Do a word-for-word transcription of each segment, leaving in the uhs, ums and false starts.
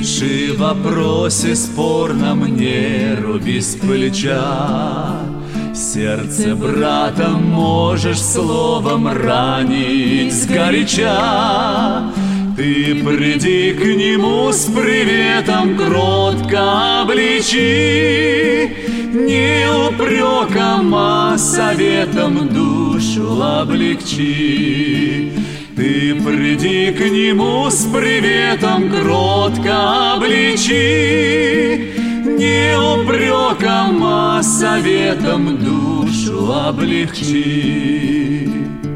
Реши в вопросе спорном, не руби с плеча. Сердце брата можешь словом ранить сгоряча. Ты приди к нему с приветом, кротко обличи, не упреком, а советом душу облегчи. Ты приди к нему с приветом, кротко обличи, не упреком, а советом душу облегчи.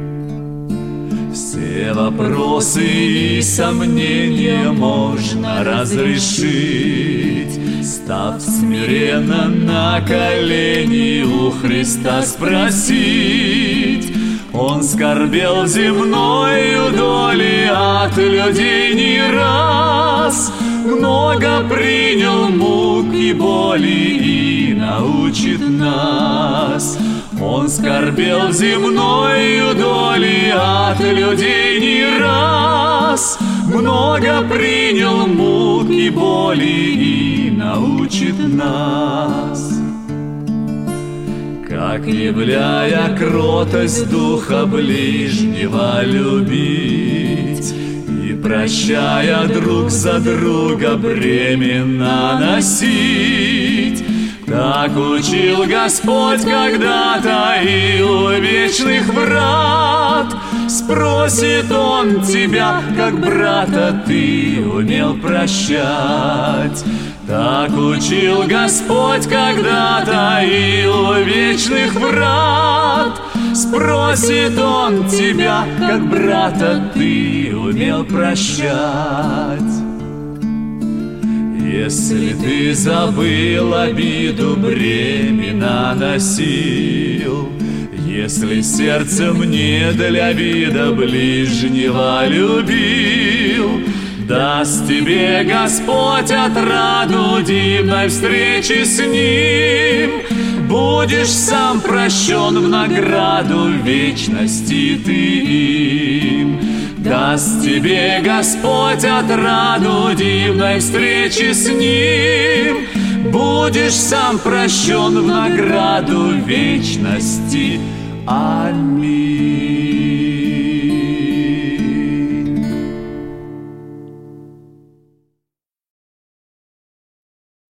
Все вопросы и сомнения можно разрешить, став смиренно на колени у Христа спросить. Он скорбел земною доли от людей не раз, много принял мук и боли и научит нас. Он скорбел земною доли от людей не раз, много принял мук и боли и научит нас. Как, являя кротость духа ближнего любить, и прощая друг за друга бремена носить, так учил Господь когда-то и у вечных врат. Спросит Он тебя, как брата ты умел прощать. Так учил Господь когда-то и у вечных врат. Спросит Он тебя, как брата ты умел прощать. Если ты забыл обиду, бремена носил, если сердцем не для вида ближнего любил, даст тебе Господь отраду дивной встречи с Ним. Будешь сам прощен в награду вечности ты им. Даст тебе Господь отраду дивной встречи с Ним. Будешь сам прощен в награду вечности. Аминь.